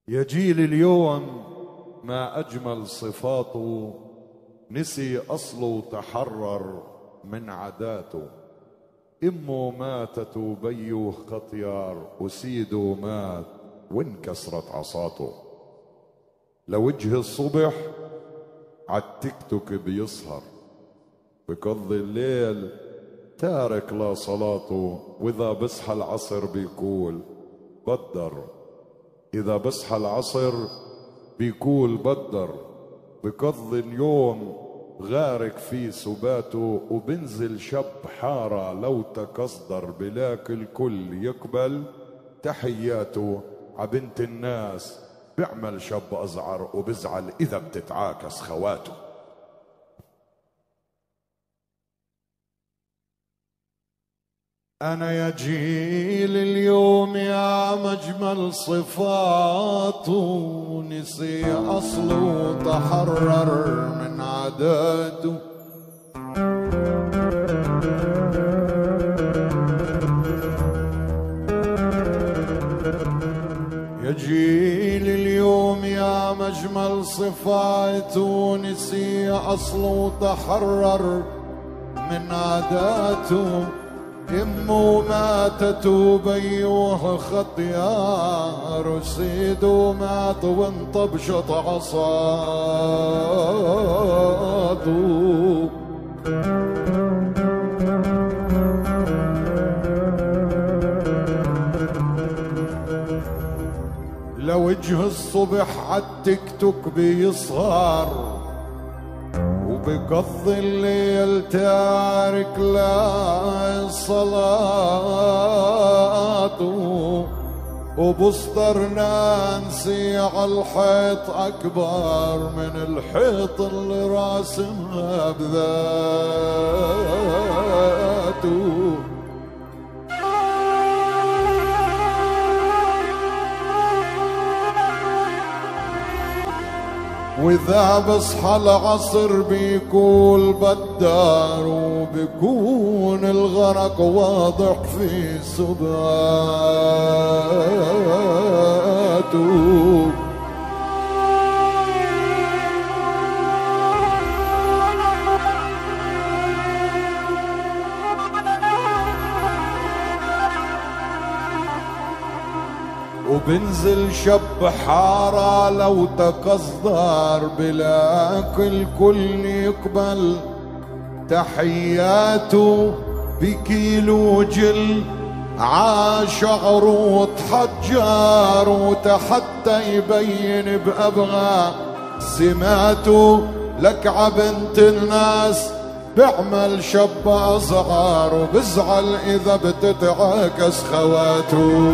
يا جيل اليوم ما أجمل صفاته، نسي أصله وتحرر من عاداته. أمه ماتت وبيه خطيار، وسيده مات وانكسرت عصاته. لوجه الصبح عالتيك توك بيسهر، بقضي الليل تارك لا صلاته. وإذا بصحى العصر بيقول بدر، إذا بصحى العصر بيقول بدر. بقضي اليوم غارق في سباته، وبنزل شب حارة لو تكصدر، بلاك الكل يقبل تحياته. عبنت الناس بيعمل شب أزعر، وبزعل إذا بتتعاكس خواته. أنا يا جيل اليوم يا مجمل صفاته، نسي أصله وتحرر من عاداته. يا جيل اليوم يا مجمل صفاته، نسي أصله وتحرر من عاداته. امه ماتت وبيوه خطيار، وسيده مات وانطبشت عصاته. لوجه الصبح عالتيك توك بيسهر، وبقضي الليل تارك لا صلاته. وبسطر نانسي عالحيط أكبر من الحيط اللي راسمها بذاته. وإذا بصحى العصر بيقول بدار، وبيكون الغرق واضح في سباته. وبنزل شب حارة لو تقصدر، بلاك الكل يقبل تحياته. بكيلو جل عاشعر وتحجر، وتحتى يبين بأبغى سماته. لك عبنت الناس بعمل شب أصغر، وبزعل إذا بتتعاكس خواته.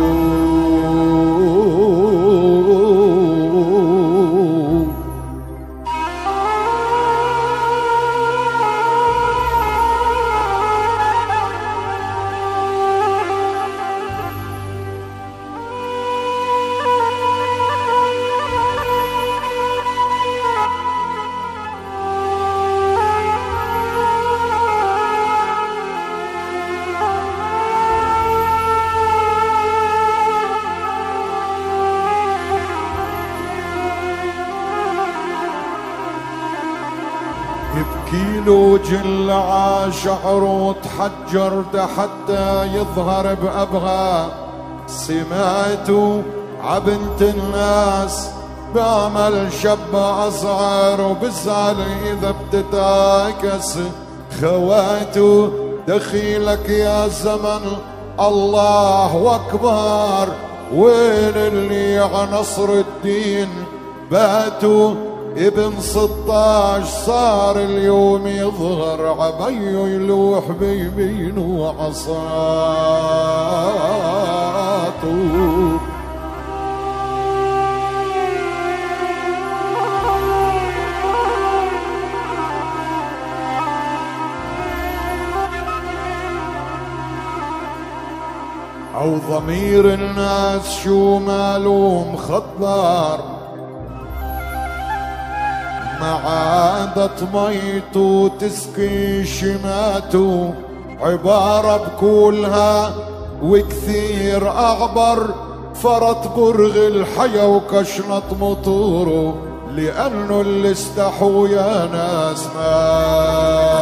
بكيلو جل عاشعر وتحجر، حتى يظهر بأبغى سماته. عبنت الناس بعمل شب أصغر، وبزعل إذا بتتعاكس خواته. دخيلك يا زمن الله أكبر، وين اللي عنصر الدين باتوا. ابن 16 صار اليوم يظهر، عبيه يلوح بيمينه عصاته. او ضمير الناس شو ماله مخضر، ما عادت ميته تسقي شماته. عبارة بقولها وكثير أعبر فرط برغ الحيا وكشنط مطوره، لأنه اللي استحوا يا ناس ما